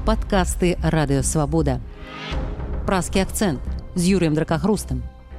Падкасты Радыёвабода. Празкі акцэнт з Юрыем Дракахрустам.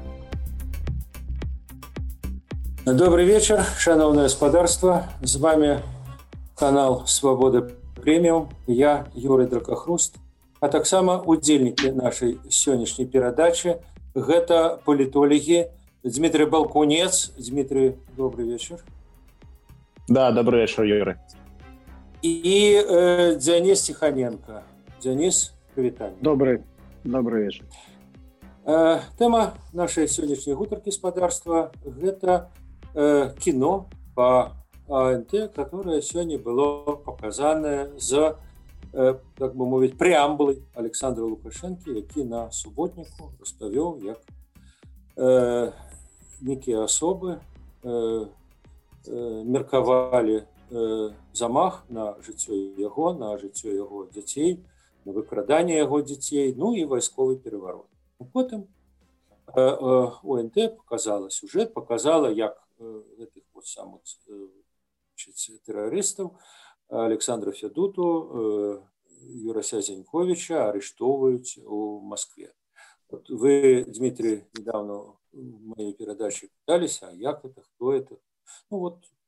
Добрый вечер, шановное господарство. С вами канал «Свобода Премиум». Я Юрий Дракахруст. А таксама удзельнікі нашай сённяшняй перадачы гэта палітолагі Дмитрий Балкунец. Дмитрий, добрый вечер. Да, добрый вечер, Юрий. И Денис Тихоненко. Денис, привитание. Добрый вечер. Тема нашей сегодняшней гутаркі господарства гэта кино по АНТ, которое сегодня было показано з, так бы мовіць, преамбулай Александра Лукашенко, які на суботніку распавёў, як некие особы меркавалі замах на жыццё яго дзяцей, на выкраданне яго дзяцей, ну і вайсковы пераварот. Потым ОНТ показала сюжет, показала, як гэтых вот самых тэрарыстаў Александра Федуту, Юрася Зеньковича арыштоўваюць у Москве. Вот вы, Дмитрий, недавно в моей передаче пытались, а як это, кто это? Ну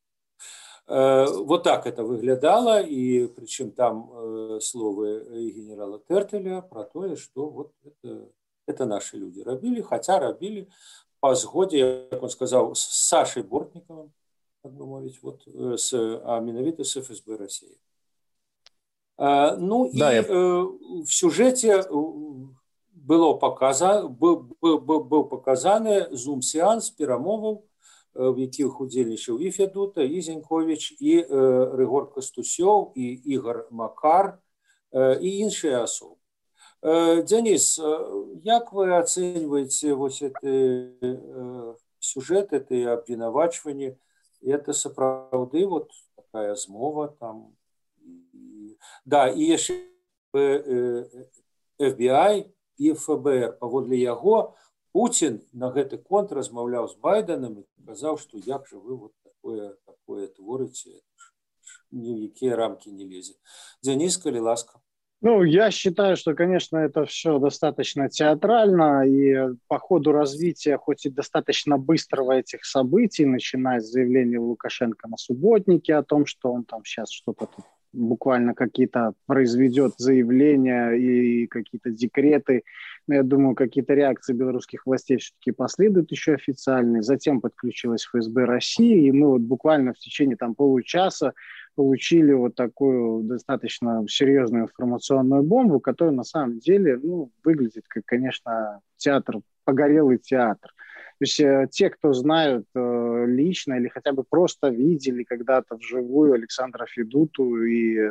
вот так это выглядало, и причем там словы генерала Тертеля про то, что вот это наши люди робили, хотя робили по сгоде, как он сказал, с Сашей Бортниковым, а менавіта с ФСБ России. Ну да, и в сюжете был показаны зум-сеанс перамоваў, в якіх удзельнічаў і Федута, і Зенькович, і Рыгор Кастусёў, і Ігор Макар, і іншыя асобы. Денис, як вы оцениваете вот этот сюжет, это обвинувачивание? Это сапраўды вот такая змова там. Да, и еще FBI и ФБР, паводле яго, Путин на гэты конт размаўляў з Байденом и сказал, что як же вы вот такое творите, ни в какие рамки не лезет. Денис, коли ласка. Ну, я считаю, что, конечно, это все достаточно театрально, и по ходу развития, хоть и достаточно быстрого этих событий, начиная с заявления Лукашенко на субботнике о том, что он там сейчас что-то тут буквально какие-то произведет заявления и какие-то декреты. Но я думаю, какие-то реакции белорусских властей все-таки последуют еще официальные. Затем подключилась ФСБ России, и мы вот буквально в течение там получаса получили вот такую достаточно серьезную информационную бомбу, которая на самом деле выглядит как, конечно, театр, погорелый театр. То есть те, кто знают лично или хотя бы просто видели когда-то вживую Александра Федуту и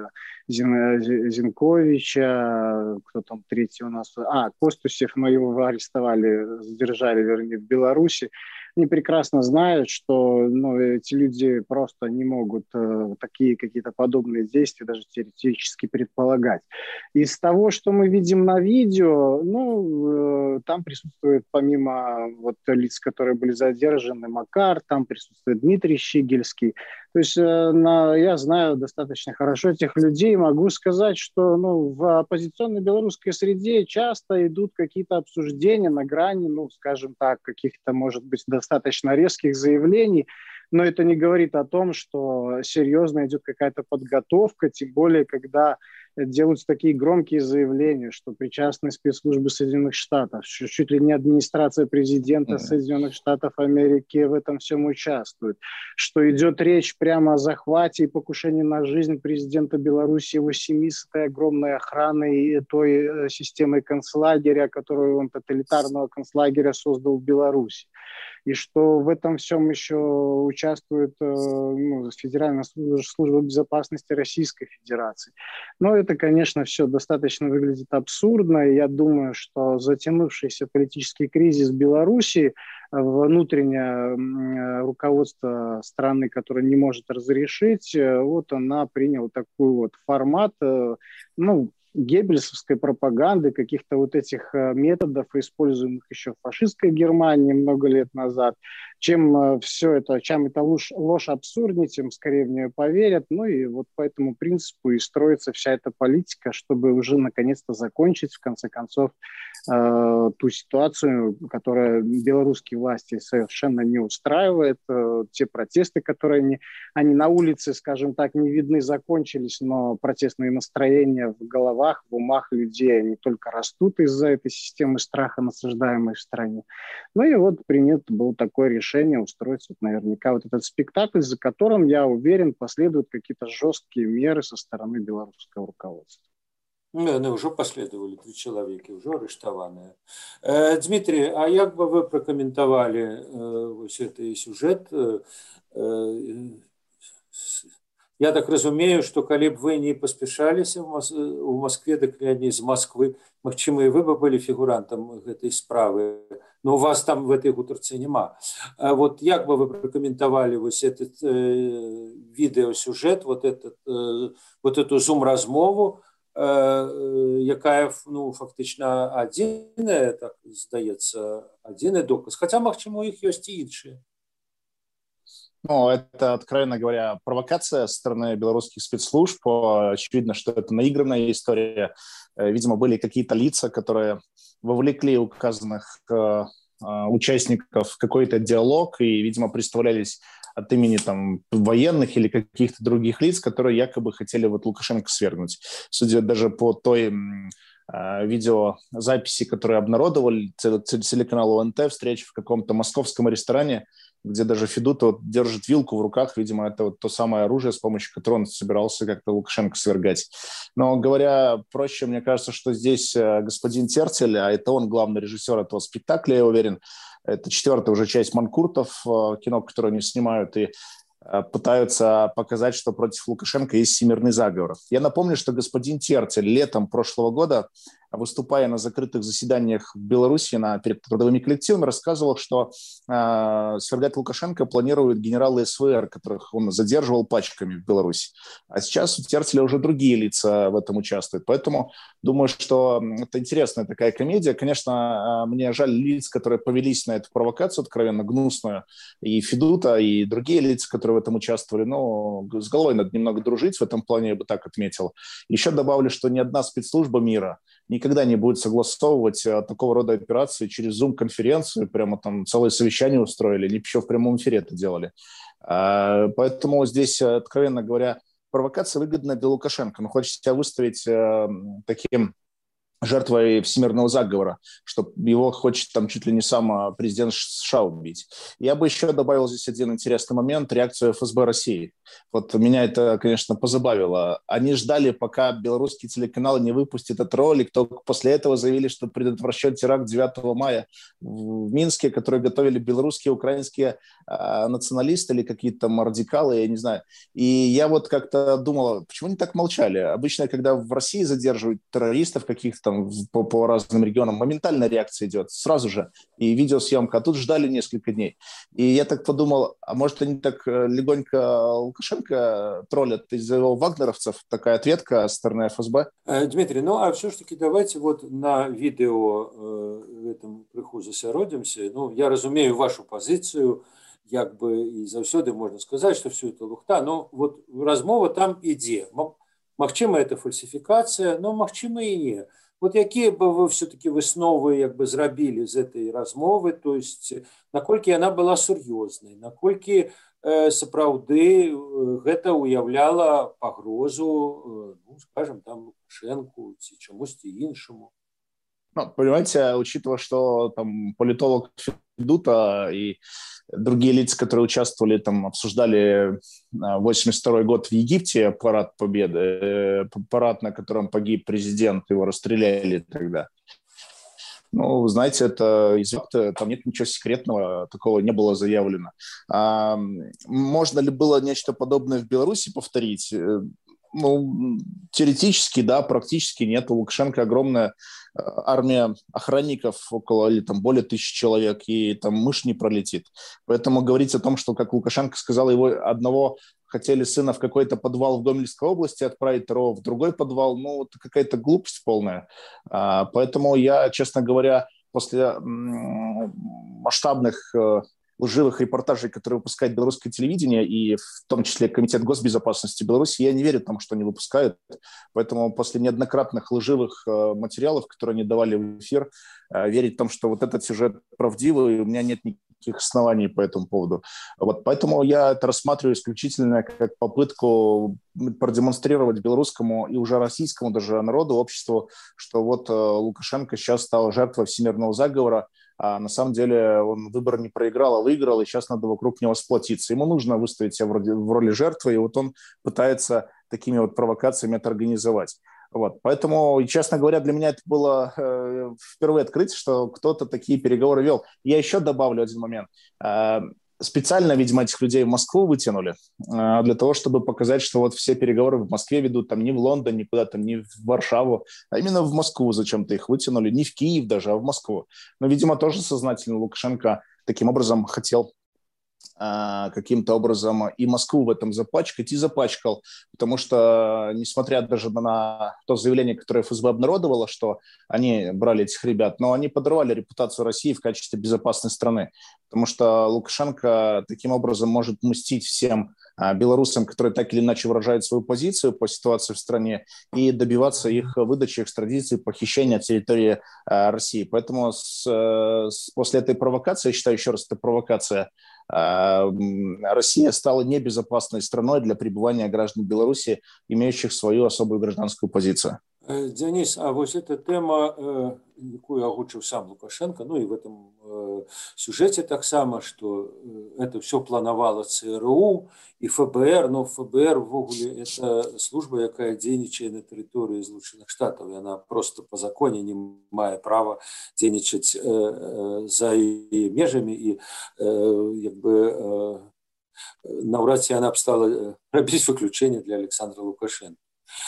Зеньковича, кто там третий у нас, Костусев, но его арестовали, задержали, вернее, в Беларуси, они прекрасно знают, что эти люди просто не могут такие какие-то подобные действия даже теоретически предполагать. Из того, что мы видим на видео, там присутствует помимо лиц, которые были задержаны, Макар, там присутствует Дмитрий Щигельский. То есть я знаю достаточно хорошо этих людей, могу сказать, что в оппозиционной белорусской среде часто идут какие-то обсуждения на грани, скажем так, каких-то, может быть, достаточно резких заявлений, но это не говорит о том, что серьезно идет какая-то подготовка, тем более, когда делаются такие громкие заявления, что причастны спецслужбы Соединенных Штатов, чуть ли не администрация президента Соединенных Штатов Америки в этом всем участвует, что идет речь прямо о захвате и покушении на жизнь президента Беларуси, его семьи с этой огромной охраной и той системой концлагеря, которую он, тоталитарного концлагеря, создал в Беларуси. И что в этом всем еще участвует Федеральная служба безопасности Российской Федерации. Но это, конечно, все достаточно выглядит абсурдно. И я думаю, что затянувшийся политический кризис в Беларуси, внутреннее руководство страны, которое не может разрешить, она приняла такой формат, геббельсовской пропаганды, каких-то этих методов, используемых еще в фашистской Германии много лет назад. чем все это, чем эта ложь абсурднее, тем скорее в нее поверят. Ну и вот по этому принципу и строится вся эта политика, чтобы уже наконец-то закончить, в конце концов, ту ситуацию, которая белорусские власти совершенно не устраивает. Те протесты, которые они на улице, скажем так, не видны, закончились, но протестные настроения в головах, в умах людей, они только растут из-за этой системы страха, насаждаемой в стране. Ну и вот принято было такое решение устроить вот наверняка вот этот спектакль, за которым, я уверен, последуют какие-то жесткие меры со стороны белорусского руководства. Ну, уже последовали 3 человека, уже арыштаваныя. Дмитрий, а як бы вы прокомментовали вось гэты сюжет? Я так разумею, что калі б вы не паспяшаліся у Москве, дык не з Москвы, магчыма, і вы бы были фігурантам гэтай справы, но у вас там в этой гутарцы няма. Вот як бы вы прокомментовали вот этот видеосюжет, вот эту зум-размову, якая, ну, фактычна адзіная, так здаецца, адзіны доказ, хотя, магчыма, у іх ёсць і іншыя. Ну, это, откровенно говоря, провокация со стороны белорусских спецслужб. Очевидно, что это наигранная история. Видимо, были какие-то лица, которые вовлекли указанных участников в какой-то диалог и, видимо, представлялись от имени там военных или каких-то других лиц, которые якобы хотели вот Лукашенко свергнуть. Судя даже по той видеозаписи, которые обнародовали телеканал ОНТ, встреча в каком-то московском ресторане, где даже Федута вот держит вилку в руках, видимо, это вот то самое оружие, с помощью которого он собирался как-то Лукашенко свергать. Но говоря проще, мне кажется, что здесь господин Терцель, а это он главный режиссер этого спектакля, я уверен, это 4-я уже часть «Манкуртов», кино, которое они снимают, и пытаются показать, что против Лукашенко есть всемирный заговор. Я напомню, что господин Терцель летом прошлого года, выступая на закрытых заседаниях в Беларуси перед трудовыми коллективами, рассказывал, что свергать Лукашенко планируют генералы СВР, которых он задерживал пачками в Беларуси. А сейчас у Терцеля уже другие лица в этом участвуют. Поэтому думаю, что это интересная такая комедия. Конечно, мне жаль лиц, которые повелись на эту провокацию откровенно гнусную. И Федута, и другие лица, которые в этом участвовали. Но с головой надо немного дружить в этом плане, я бы так отметил. Еще добавлю, что ни одна спецслужба мира никогда не будет согласовывать такого рода операции через Zoom-конференцию, прямо там целое совещание устроили, они еще в прямом эфире это делали. Поэтому здесь, откровенно говоря, провокация выгодна для Лукашенко. Он хочет себя выставить таким жертвой всемирного заговора, что его хочет там чуть ли не сам президент США убить. Я бы еще добавил здесь один интересный момент – реакцию ФСБ России. Вот меня это, конечно, позабавило. Они ждали, пока белорусские телеканалы не выпустят этот ролик, только после этого заявили, что предотвращен теракт 9 мая в Минске, который готовили белорусские, украинские националисты или какие-то там радикалы, я не знаю. И я вот как-то думала, почему они так молчали? Обычно, когда в России задерживают террористов каких-то там по разным регионам, моментальная реакция идет сразу же, и видеосъемка, а тут ждали несколько дней. И я так подумал, а может они так легонько Лукашенко троллят из-за его вагнеровцев, такая ответка со стороны ФСБ? Дмитрий, ну а все-таки давайте вот на видео этом крыху засяродзімся. Ну, я разумею вашу позицию, як бы і заўсёды можна сказаць, что все это лухта, но вот размова там ідзе. Магчыма, это фальсификация, но магчыма и не. Вот якія бы вы все-таки высновы як бы зрабілі з этой размовы, то есть наколькі яна была сур'ёзнай, наколькі сапраўды гэта уяўляла пагрозу, ну, скажем, там Лукашенку ці чамусьці іншаму. Ну, понимаете, учитывая, что там политолог Федута и другие лица, которые участвовали, там обсуждали 82-й год в Египте, парад Победы, парад, на котором погиб президент, его расстреляли тогда. Ну, знаете, это из факта, там нет ничего секретного, такого не было заявлено. Можно ли было нечто подобное в Беларуси повторить? Ну, теоретически, да, практически нет. У Лукашенко огромная армия охранников, около или там более 1000 человек, и там мышь не пролетит. Поэтому говорить о том, что, как Лукашенко сказал, его одного хотели сына в какой-то подвал в Гомельской области отправить, второго в другой подвал, ну, это какая-то глупость полная. Поэтому я, честно говоря, после масштабных лживых репортажей, которые выпускает белорусское телевидение, и в том числе Комитет госбезопасности Беларуси, я не верю тому, что они выпускают. Поэтому после неоднократных лживых материалов, которые они давали в эфир, верить в том, что вот этот сюжет правдивый, у меня нет никаких оснований по этому поводу. Вот, поэтому я это рассматриваю исключительно как попытку продемонстрировать белорусскому и уже российскому даже народу, обществу, что вот Лукашенко сейчас стал жертвой всемирного заговора, а на самом деле он выбор не проиграл, а выиграл, и сейчас надо вокруг него сплотиться. Ему нужно выставить себя в роли жертвы, и вот он пытается такими вот провокациями это организовать. Вот. Поэтому, честно говоря, для меня это было впервые открытие, что кто-то такие переговоры вел. Я еще добавлю один момент. Специально, видимо, этих людей в Москву вытянули для того, чтобы показать, что вот все переговоры в Москве ведут, там не в Лондон, никуда там, не в Варшаву, а именно в Москву зачем-то их вытянули, не в Киев даже, а в Москву. Но, видимо, тоже сознательно Лукашенко таким образом хотел каким-то образом и Москву в этом запачкать, и запачкал, потому что, несмотря даже на то заявление, которое ФСБ обнародовало, что они брали этих ребят, но они подорвали репутацию России в качестве безопасной страны, потому что Лукашенко таким образом может мстить всем белорусам, которые так или иначе выражают свою позицию по ситуации в стране, и добиваться их выдачи, экстрадиции, похищения территории России. Поэтому после этой провокации, я считаю, еще раз, это провокация, Россия стала небезопасной страной для пребывания граждан Беларуси, имеющих свою особую гражданскую позицию. Денис, а вот эта тема, якую агучыў сам Лукашенко, ну и в этом сюжете так само, что это все планавала ЦРУ и ФБР, но ФБР ввогуле это служба, якая дзейнічае на тэрыторыі Злучаных Штатаў, и она просто по законе не мае права дзейнічаць за яе межамі, и як бы наўрад ці яна б стала рабіць выключэнне для Александра Лукашенко.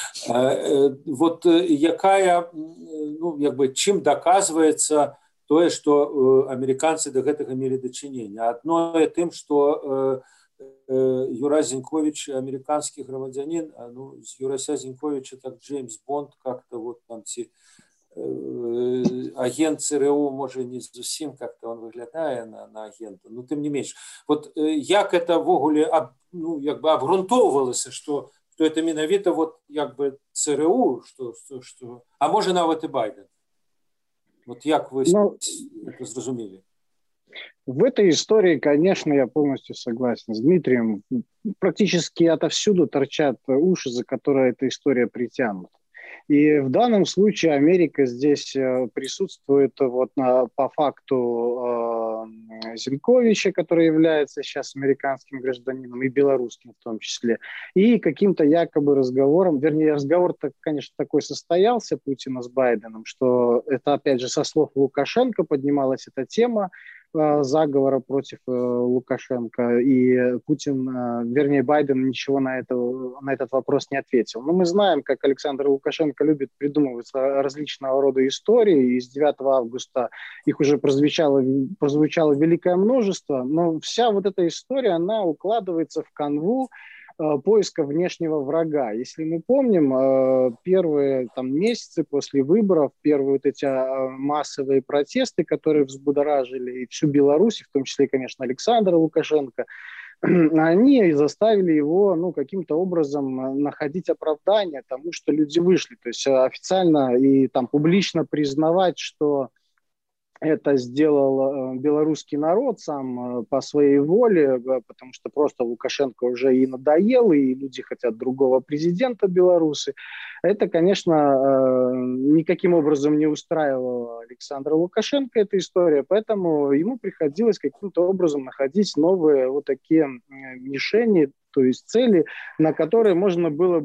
Вот якая, ну, як бы, чым даказваецца тое, што амерыканцы да гэтага мелі дачыненне? Адно тым, што Юра Зіньковіч амерыканскі грамадзянін, ну, з Юрася Зіньковіча так Джеймс Бонд как-то вот там ці агент ЦРУ, можа, не зусім как-то он выглядае на агента, но тым не менш. Вот як это ввогуле, ну, як бы абгрунтоўвалася, што это менавіта вот як бы ЦРУ, что, а може нават и Байден. Вот як вы это зразумели? В этой истории, конечно, я полностью согласен с Дмитрием. Практически отовсюду торчат уши, за которые эта история притянута. И в данном случае Америка здесь присутствует вот по факту Зиньковича, который является сейчас американским гражданином и белорусским в том числе, и каким-то якобы разговором, вернее, разговор-то, конечно, такой состоялся Путина с Байденом, что это, опять же, со слов Лукашенко поднималась эта тема заговора против Лукашенко, и Путин, вернее, Байден ничего на этот вопрос не ответил. Но мы знаем, как Александр Лукашенко любит придумывать различного рода истории, и с 9 августа их уже прозвучало великое множество, но вся вот эта история, она укладывается в канву поиска внешнего врага. Если мы помним, первые там месяцы после выборов, первые вот эти массовые протесты, которые взбудоражили всю Беларусь, в том числе, конечно, Александра Лукашенко, они заставили его, ну, каким-то образом находить оправдание тому, что люди вышли. То есть официально и там публично признавать, что это сделал белорусский народ сам по своей воле, потому что просто Лукашенко уже и надоел, и люди хотят другого президента Беларуси. Это, конечно, никаким образом не устраивало Александра Лукашенко, эта история, поэтому ему приходилось каким-то образом находить новые вот такие мишени, то есть цели, на которые можно было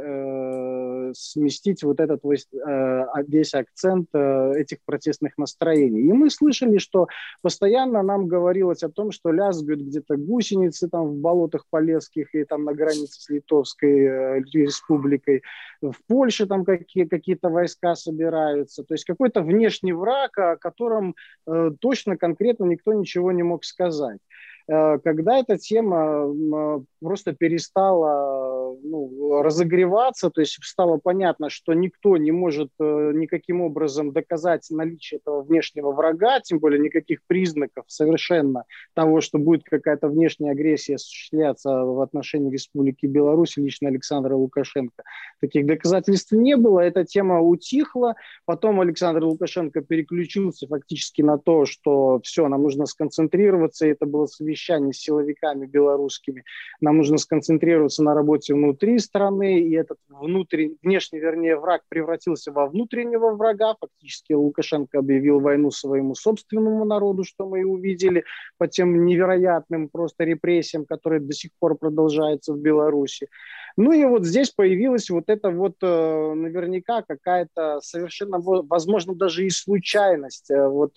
бы сместить вот этот весь акцент этих протестных настроений. И мы слышали, что постоянно нам говорилось о том, что лязгают где-то гусеницы там в болотах полесских и там на границе с Литовской республикой. В Польше там какие-то войска собираются. То есть какой-то внешний враг, о котором точно, конкретно никто ничего не мог сказать. когда эта тема просто перестала разогреваться, то есть стало понятно, что никто не может никаким образом доказать наличие этого внешнего врага, тем более никаких признаков совершенно того, что будет какая-то внешняя агрессия осуществляться в отношении Республики Беларусь лично Александра Лукашенко. Таких доказательств не было, эта тема утихла, потом Александр Лукашенко переключился фактически на то, что все, нам нужно сконцентрироваться, и это было совещание с силовиками белорусскими, нам нужно сконцентрироваться на работе внутри страны, и этот внешний враг превратился во внутреннего врага, фактически Лукашенко объявил войну своему собственному народу, что мы и увидели по тем невероятным просто репрессиям, которые до сих пор продолжаются в Беларуси. Ну и вот здесь появилась вот эта вот наверняка какая-то совершенно, возможно, даже и случайность вот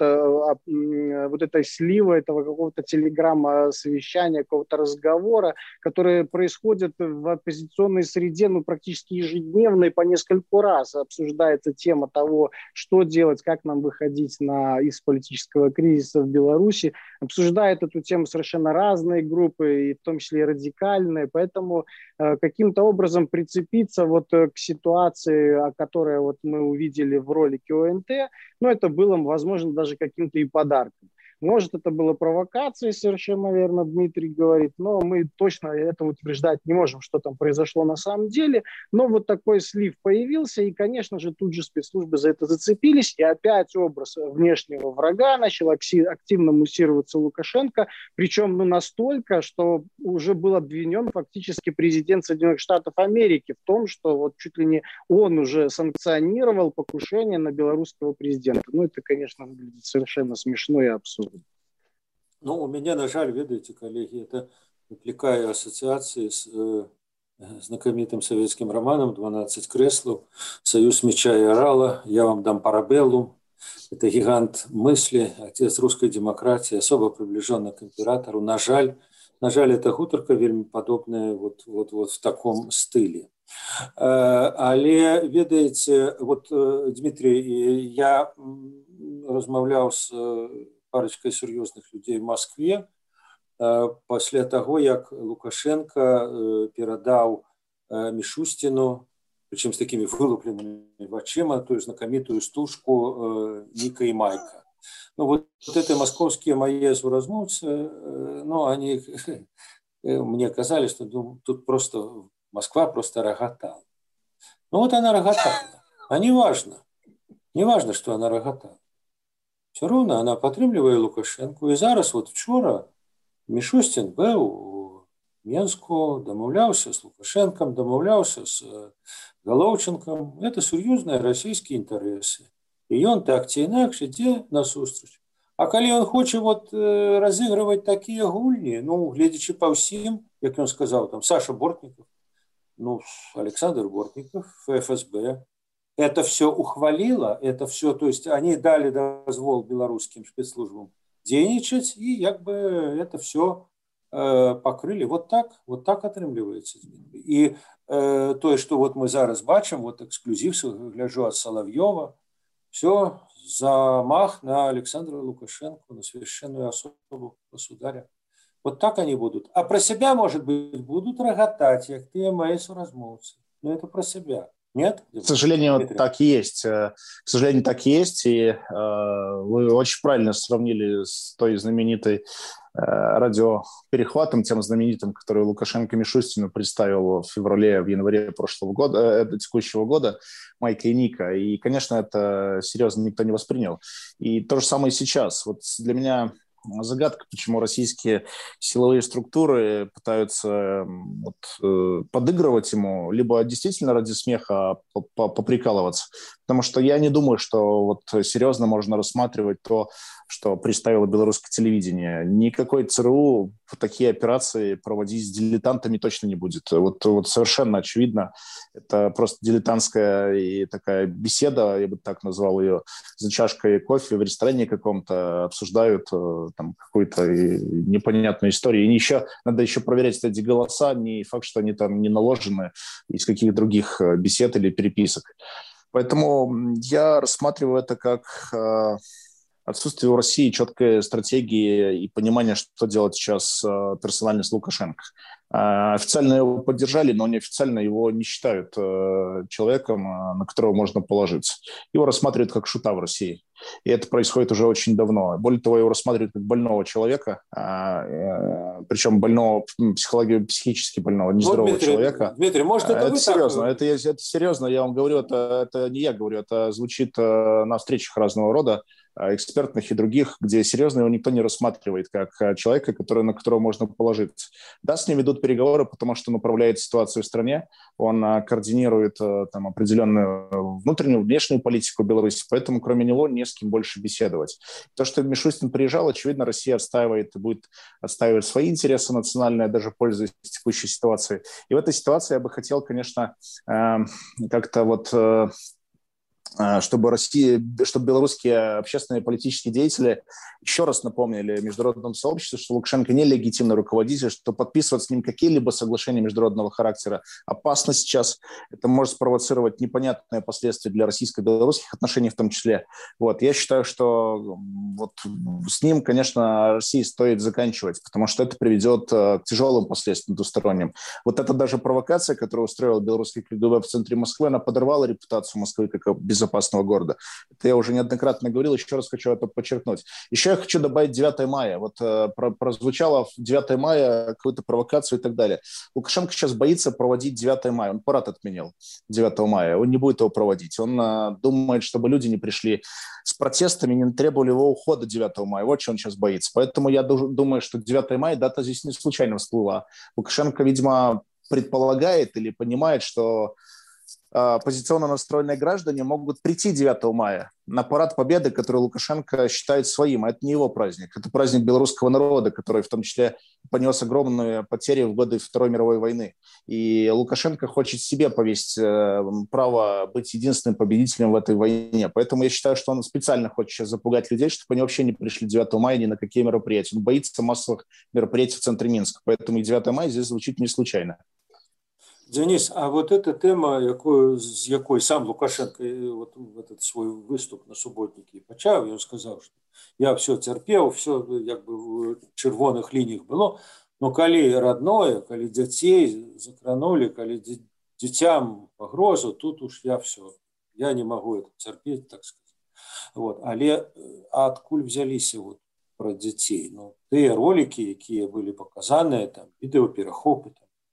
этой сливы, этого какого-то телеграм-совещания, какого-то разговора, которые происходят в оппозиционной среде, практически ежедневно и по нескольку раз обсуждается тема того, что делать, как нам выходить из политического кризиса в Беларуси. Обсуждают эту тему совершенно разные группы, и в том числе и радикальные, поэтому каким-то образом прицепиться вот к ситуации, которую вот мы увидели в ролике ОНТ, это было, возможно, даже каким-то и подарком. Может, это было провокацией, совершенно верно Дмитрий говорит, но мы точно это утверждать не можем, что там произошло на самом деле. Но вот такой слив появился, и, конечно же, тут же спецслужбы за это зацепились, и опять образ внешнего врага начал активно муссироваться Лукашенко, причем настолько, что уже был обвинен фактически президент Соединенных Штатов Америки в том, что вот чуть ли не он уже санкционировал покушение на белорусского президента. Это, конечно, выглядит совершенно смешно и абсурдно. У меня, на жаль, ведаете, коллеги, это выкликае ассоциации с знакомитым советским романом «12 креслов», «Союз меча и орала», «Я вам дам парабеллум». Это гигант мысли, отец русской демократии, особо приближенный к императору. На жаль, эта гутарка вельмі падобная вот в таком стылі. Але, ведаеце, Дмитрий, я размаўляў з парочкой серьезных людей в Москве после того, как Лукашенко передал Мишустину, причем с такими вылупленными вачима, ту знакомитую стужку Ника и Майка. Вот эти московские мои суразмовцы, они мне казали, что тут просто Москва просто рогатала. Она рогатала. А не важно, что она рогатала. Все равно она падтрымлівае Лукашенко. І зараз вчора Мишустин быў у Менску, дамаўляўся з Лукашенком, дамаўляўся з Головченком. Это сур'ёзныя расійскія інтарэсы. І ён так ці інакш ідзе насустрач. А калі ён хоча разыгрываць такія гульні, гледзячы па ўсім, як ён сказаў, там Саша Бортников, Александр Бортников, ФСБ, это все ухвалило, это все, то есть они дали дозвол белорусским спецслужбам дзейнічаць, и это все покрыли. Вот так атрымліваецца. И то, что мы зараз бачым, эксклюзив, гляжу от Соловьева, все замах на Александра Лукашенко, на священную особу государя. Вот так они будут. А про себя, может быть, будут рогатать, как ты мои соразмовцы. Но это про себя. Нет? К сожалению, так и есть. К сожалению, так и есть. И вы очень правильно сравнили с той знаменитой радиоперехватом, тем знаменитым, который Лукашенко Мишустину представил в январе прошлого года, текущего года, Майка и Ника. И, конечно, это серьезно никто не воспринял. И то же самое и сейчас. Для меня загадка, почему российские силовые структуры пытаются подыгрывать ему, либо действительно ради смеха поприкалываться. Потому что я не думаю, что серьезно можно рассматривать то, что представило белорусское телевидение. Никакой ЦРУ такие операции проводить с дилетантами точно не будет. Совершенно очевидно. Это просто дилетантская и такая беседа, я бы так назвал ее, за чашкой кофе в ресторане каком-то обсуждают какую-то непонятную историю. И надо еще проверять эти голоса, не факт, что они там не наложены из каких других бесед или переписок. Поэтому я рассматриваю это как отсутствие у России четкой стратегии и понимания, что делать сейчас персонально с Лукашенко. Официально его поддержали, но неофициально его не считают человеком, на которого можно положиться. Его рассматривают как шута в России. И это происходит уже очень давно. Более того, его рассматривают как больного человека, причем больного, психически больного, нездорового человека. Дмитрий, может, это серьезно. Это серьезно, я вам говорю, это не я говорю, это звучит на встречах разного рода, экспертных и других, где серьезно его никто не рассматривает как человека, на которого можно положиться. Да, с ним ведут переговоры, потому что он управляет ситуацией в стране, он координирует там определенную внутреннюю, внешнюю политику Беларуси, поэтому кроме него не с кем больше беседовать. То, что Мишустин приезжал, очевидно, Россия отстаивает и будет отстаивать свои интересы национальные, даже пользуясь текущей ситуацией. И в этой ситуации я бы хотел, конечно, как-то чтобы белорусские общественные и политические деятели еще раз напомнили международному сообществу, что Лукашенко не легитимный руководитель, что подписывать с ним какие-либо соглашения международного характера опасно сейчас. Это может спровоцировать непонятные последствия для российско-белорусских отношений в том числе. Я считаю, что с ним, конечно, России стоит заканчивать, потому что это приведет к тяжелым последствиям двусторонним. Это даже провокация, которую устроил белорусский КГБ в центре Москвы, она подорвала репутацию Москвы как безопасного города. Это я уже неоднократно говорил, еще раз хочу это подчеркнуть. Еще я хочу добавить 9 мая. Прозвучало 9 мая какую-то провокацию и так далее. Лукашенко сейчас боится проводить 9 мая. Он парад отменил 9 мая. Он не будет его проводить. Он думает, чтобы люди не пришли с протестами, не требовали его ухода 9 мая. Вот чего он сейчас боится. Поэтому я думаю, что 9 мая дата здесь не случайно всплыла. Лукашенко, видимо, предполагает или понимает, что оппозиционно настроенные граждане могут прийти 9 мая на парад Победы, который Лукашенко считает своим. А это не его праздник. Это праздник белорусского народа, который в том числе понес огромные потери в годы Второй мировой войны. И Лукашенко хочет себе повесить право быть единственным победителем в этой войне. Поэтому я считаю, что он специально хочет сейчас запугать людей, чтобы они вообще не пришли 9 мая ни на какие мероприятия. Он боится массовых мероприятий в центре Минска. Поэтому и 9 мая здесь звучит не случайно. Денис, а эта тема, з якой сам Лукашенко в этот свой выступ на суботнікі пачаў, ён сказаў, што я все цярпеў, все в чырвоных лініях было, но калі родное, калі дзяцей закранули, калі дзіцям пагрозу, тут уж я не могу это цярпець, так сказать. Але адкуль взяліся про дзяцей? Тыя ролики, якія былі паказаныя, там відэаперахопы,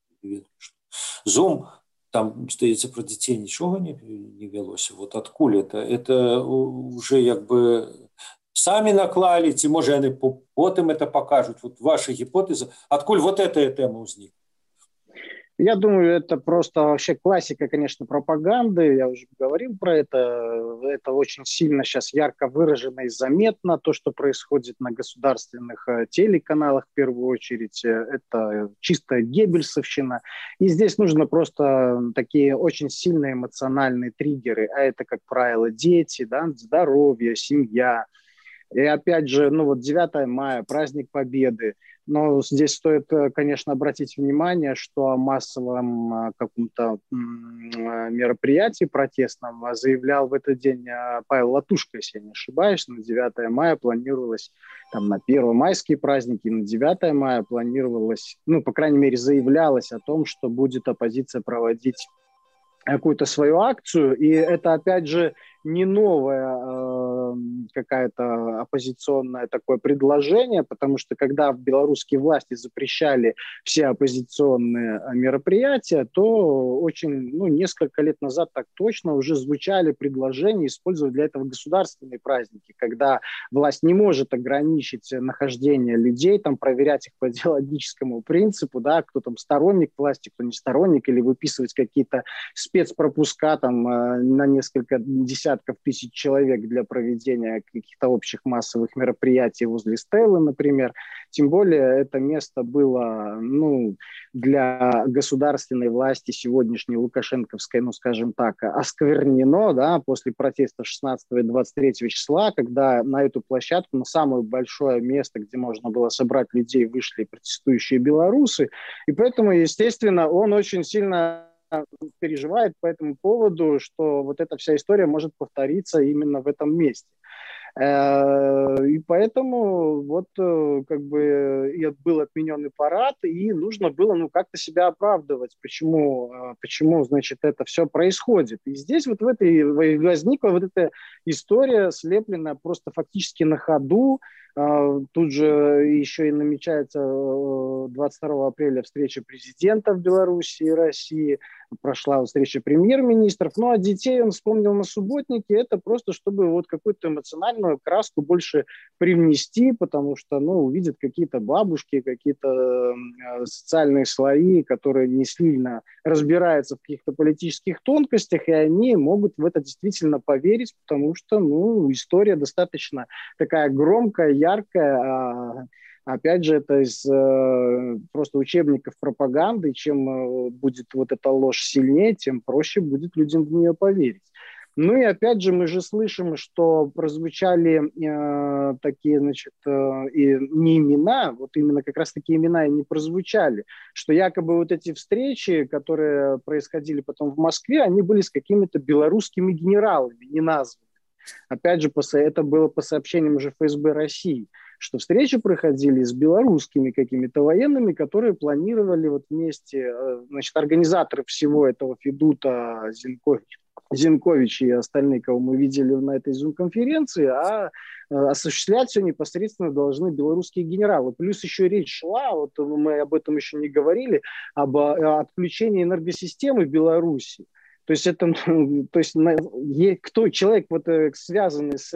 Zoom, там, здаецца, про дзяцей нічога не велося. Адкуль это? Это уже самі наклалі, ці можа яны потым это покажут? Ваша гипотеза. Адкуль эта тема ўзнікла? Я думаю, это просто вообще классика, конечно, пропаганды. Я уже говорил про это. Это очень сильно сейчас ярко выражено и заметно. То, что происходит на государственных телеканалах, в первую очередь, это чистая геббельсовщина. И здесь нужно просто такие очень сильные эмоциональные триггеры. А это, как правило, дети, здоровье, семья. И опять же, 9 мая, праздник Победы. Но здесь стоит, конечно, обратить внимание, что о массовом каком-то мероприятии протестном заявлял в этот день Павел Латушко, если я не ошибаюсь. На 9 мая планировалось, на первомайские праздники, на 9 мая планировалось, по крайней мере, заявлялось о том, что будет оппозиция проводить какую-то свою акцию. И это, опять же, не новое какое-то оппозиционное такое предложение, потому что когда белорусские власти запрещали все оппозиционные мероприятия, то очень, несколько лет назад так точно уже звучали предложения использовать для этого государственные праздники, когда власть не может ограничить нахождение людей, проверять их по идеологическому принципу, кто сторонник власти, кто не сторонник, или выписывать какие-то спецпропуска на несколько десятков тысяч человек для проведения каких-то общих массовых мероприятий возле Стеллы, например. Тем более это место было, для государственной власти сегодняшней лукашенковской, скажем так, осквернено, после протеста 16 и 23 числа, когда на эту площадку, на самое большое место, где можно было собрать людей, вышли протестующие белорусы. И поэтому, естественно, он очень сильно переживает по этому поводу, что эта вся история может повториться именно в этом месте. И поэтому вот как бы и был отмененный парад, и нужно было ну как-то себя оправдывать, почему значит, это все происходит. И здесь вот в этой возникла вот эта история, слепленная просто фактически на ходу. Тут же еще и намечается 22 апреля встреча президента в Беларуси и России, прошла встреча премьер-министров. Ну, а детей он вспомнил на субботнике. Это просто, чтобы вот какую-то эмоциональную краску больше привнести, потому что, ну, увидят какие-то бабушки, какие-то социальные слои, которые не сильно разбираются в каких-то политических тонкостях, и они могут в это действительно поверить, потому что, ну, история достаточно такая громкая, яркая. Опять же, это из просто учебников пропаганды. Чем будет вот эта ложь сильнее, тем проще будет людям в нее поверить. Ну и опять же, мы же слышим, что прозвучали такие, значит, и не имена, вот именно как раз такие имена и не прозвучали, что якобы вот эти встречи, которые происходили потом в Москве, они были с какими-то белорусскими генералами, не названными. Опять же, это было по сообщениям уже ФСБ России, что встречи проходили с белорусскими какими-то военными, которые планировали вот вместе, значит, организаторы всего этого Федута, Зинкович и остальные, кого мы видели на этой Zoom-конференции, а осуществлять все непосредственно должны белорусские генералы. Плюс еще речь шла, вот мы об этом еще не говорили, об отключении энергосистемы в Беларуси. То есть это, то есть кто человек вот связанный с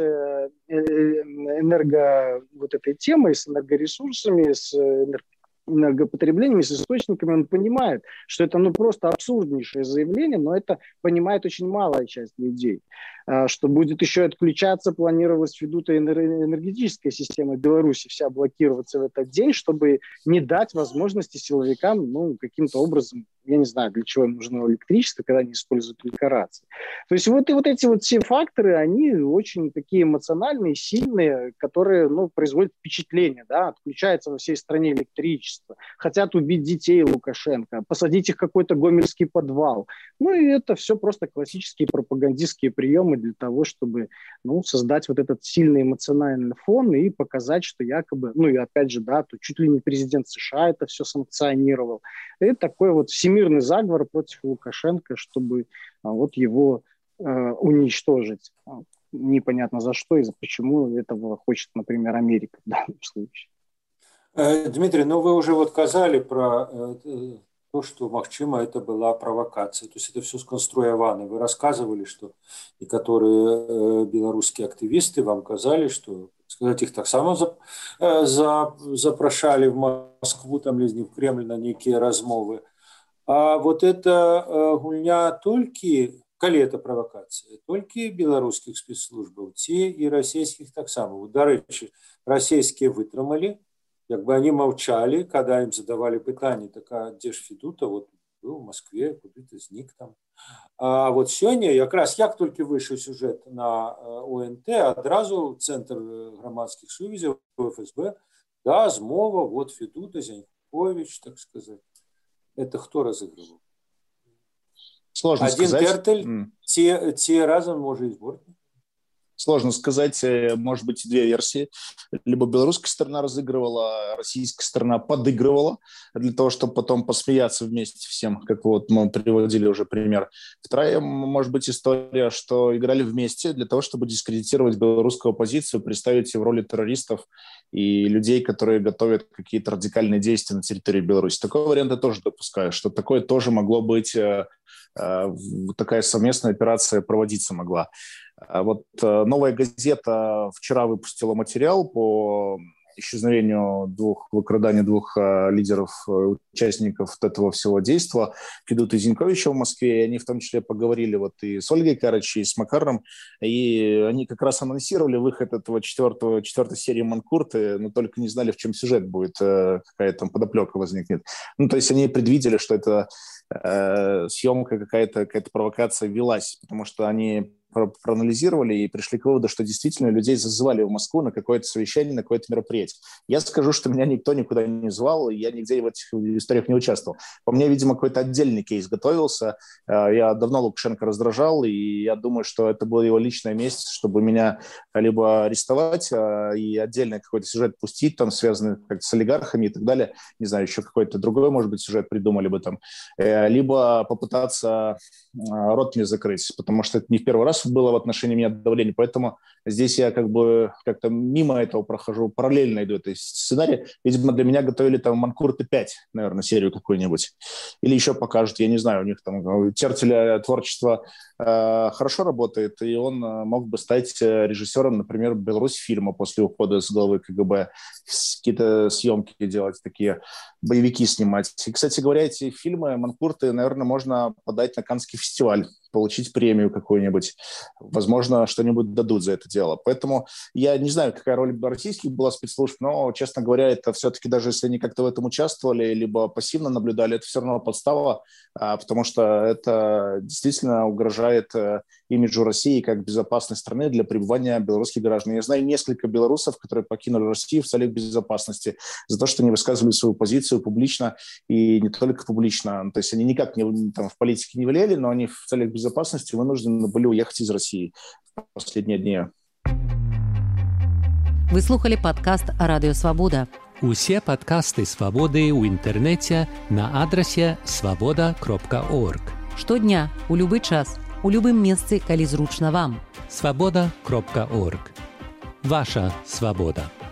вот этой темой, с энергоресурсами, с энергопотреблением, с источниками, он понимает, что это ну просто абсурднейшее заявление, но это понимает очень малая часть людей, что будет еще отключаться, планировалась Федута энергетическая система Беларуси вся блокироваться в этот день, чтобы не дать возможности силовикам ну каким-то образом, я не знаю, для чего им нужно электричество, когда они используют рации. То есть вот, и вот эти вот все факторы, они очень такие эмоциональные, сильные, которые ну, производят впечатление, да, отключается во всей стране электричество, хотят убить детей Лукашенко, посадить их в какой-то гомельский подвал. Ну и это все просто классические пропагандистские приемы для того, чтобы ну, создать вот этот сильный эмоциональный фон и показать, что якобы, ну и опять же, да, то чуть ли не президент США это все санкционировал. Это такой вот всемирный заговор против Лукашенко, чтобы вот его уничтожить. Непонятно за что и почему этого хочет, например, Америка в данном случае. Дмитрий, ну вы уже вот казали про то, что, магчыма, это была провокация. То есть это все сконструявано. Вы рассказывали, что некоторые белорусские активисты вам казали, что сказать, их таксама запрашали в Москву, там, лезь не в Кремль на некие размовы. А вот это гульня только, коли это провокация, только белорусских спецслужбаў, ці и российских таксама. Вот, до речи, российские вытрымали, как бы они молчали, когда им задавали пытанне, так а где ж Федута, вот был в Москве, куды-то знік там. А вот сёння, якраз як толькі выйшаў сюжет на ОНТ, адразу Центр грамадскіх сувязяў ФСБ, да, змова, вот Федута, Зянькович, так сказать. Это кто разыгрывал? Сложно один сказать. Кертель, те разом, может, и сборник? Сложно сказать, может быть, две версии. Либо белорусская сторона разыгрывала, а российская сторона подыгрывала для того, чтобы потом посмеяться вместе всем, как вот мы приводили уже пример. Вторая, может быть, история, что играли вместе для того, чтобы дискредитировать белорусскую оппозицию, представить ее в роли террористов и людей, которые готовят какие-то радикальные действия на территории Беларуси. Такой вариант я тоже допускаю, что такое тоже могло быть, такая совместная операция проводиться могла. Вот «Новая газета» вчера выпустила материал по исчезновению выкрадания двух лидеров, участников этого всего действа, Федута и Зинковича в Москве, и они в том числе поговорили вот и с Ольгой Карыч, и с Макаром, и они как раз анонсировали выход этого четвертой серии «Манкурты», но только не знали, в чем сюжет будет, какая там подоплека возникнет. Ну, то есть они предвидели, что это съемка, какая-то провокация велась, потому что они проанализировали и пришли к выводу, что действительно людей зазывали в Москву на какое-то совещание, на какое-то мероприятие. Я скажу, что меня никто никуда не звал, и я нигде в этих историях не участвовал. По мне, видимо, какой-то отдельный кейс готовился. Я давно Лукашенко раздражал, и я думаю, что это было его личное место, чтобы меня либо арестовать и отдельно какой-то сюжет пустить, там, связанный с олигархами и так далее. Не знаю, еще какой-то другой, может быть, сюжет придумали бы там. Либо попытаться рот мне закрыть, потому что это не в первый раз было в отношении меня давление, поэтому здесь я как-то мимо этого прохожу, параллельно иду этой сценарий. Видимо, для меня готовили там «Манкурты 5», наверное, серию какую-нибудь. Или еще покажут, я не знаю, у них там Тертеля творчество хорошо работает, и он мог бы стать режиссером, например, «Беларусь-фильма» после ухода с главы КГБ, какие-то съемки делать, такие боевики снимать. И, кстати говоря, эти фильмы «Манкурты», наверное, можно подать на Каннский фестиваль, получить премию какую-нибудь. Возможно, что-нибудь дадут за это дело. Поэтому я не знаю, какая роль российских была спецслужб, но, честно говоря, это все-таки, даже если они как-то в этом участвовали, либо пассивно наблюдали, это все равно подстава, потому что это действительно угрожает имиджу России как безопасной страны для пребывания белорусских граждан. Я знаю несколько белорусов, которые покинули Россию в целях безопасности за то, что они высказывали свою позицию публично, и не только публично. То есть они никак там, в политике не влияли, но они в целях безопасности вынуждены были уехать из России в последние дни. Вы слухали падкаст Радыё Свабода. Усе падкасты Свабоды ў інтэрнэце на адрасе свабода.орг. Штодня, у любы час, у любым месцы, калі зручна вам. Свабода.орг. Ваша свабода.